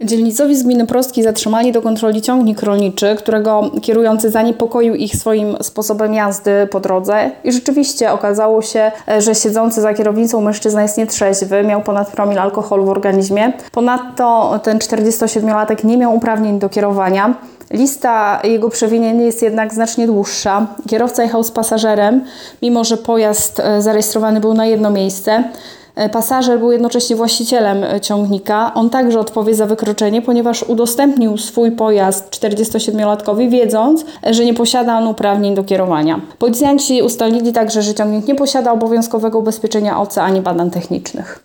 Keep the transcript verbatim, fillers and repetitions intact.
Dzielnicowi z gminy Prostki zatrzymali do kontroli ciągnik rolniczy, którego kierujący zaniepokoił ich swoim sposobem jazdy po drodze. I rzeczywiście okazało się, że siedzący za kierownicą mężczyzna jest nietrzeźwy, miał ponad promil alkoholu w organizmie. Ponadto ten czterdziestosiedmiolatek nie miał uprawnień do kierowania. Lista jego przewinień jest jednak znacznie dłuższa. Kierowca jechał z pasażerem, mimo że pojazd zarejestrowany był na jedno miejsce. Pasażer był jednocześnie właścicielem ciągnika. On także odpowie za wykroczenie, ponieważ udostępnił swój pojazd czterdziestosiedmiolatkowi, wiedząc, że nie posiada on uprawnień do kierowania. Policjanci ustalili także, że ciągnik nie posiada obowiązkowego ubezpieczenia O C ani badań technicznych.